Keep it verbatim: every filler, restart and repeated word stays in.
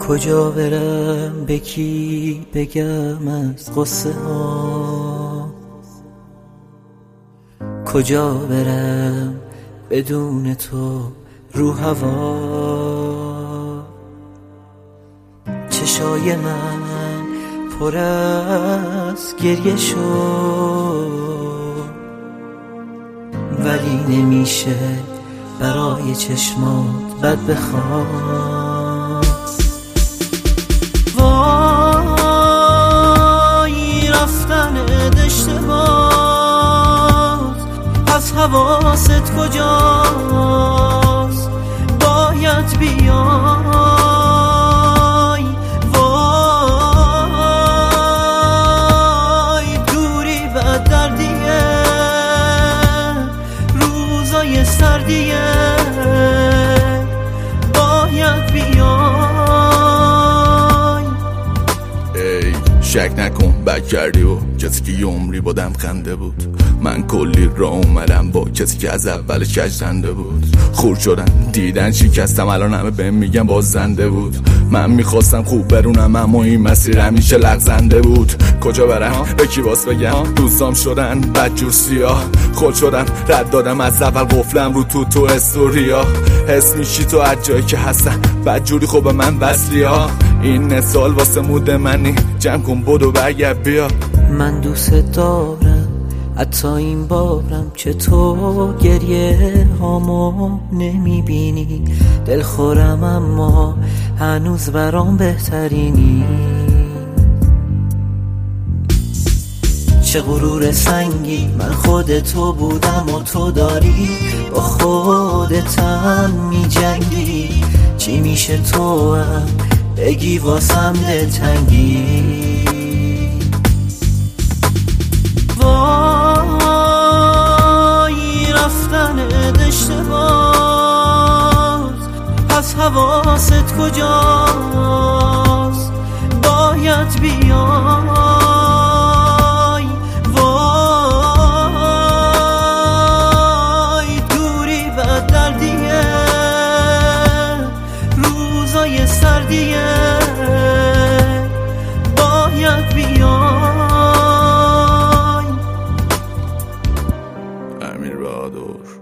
کجا برم به کی بگم از قصه ها، کجا برم بدون تو رو هوا. چشای من پر از گریه شد، ولی نمیشه برای چشمات بد بخوام. وای رفتن اشتباهات، از حواست کجاست؟ باید بیای. وای دوری بد دردیه، روزای سردیه، باید بیای. شک نکن بد کردی و کسی که یه عمری بادم خنده بود. من کلی را اومدم با کسی که از اولش کجنده بود. خورد شدن دیدن شکستم، الان همه بهم میگن باز زنده بود. من میخواستم خوب برونم اما این مسیر همیشه لغزنده بود. کجا برم به کی باز بگم؟ دوستام شدن بدجور سیاه، خود شدم رد دادم از اول قفلم رو تو تو استوریا. حس میشی تو از جایی که هستم بدجوری خوب من وصلی ها. این سال واسه مود منی، جمع کن بدو برگرد بیا. من دوست دارم حتی این بارم که تو گریه هامو نمیبینی. دلخورم اما هنوز برام بهترینی. چه غرور سنگی، من خود تو بودم و تو داری با خودتم میجنگی. چی میشه تو هم بگی واسم دلتنگی؟ وای رفتن اشتباهات، از حواست کجاست؟ باید بیای. وای دوری بد دردیه، روزای سردیه، باید بیای. امیر بهادر.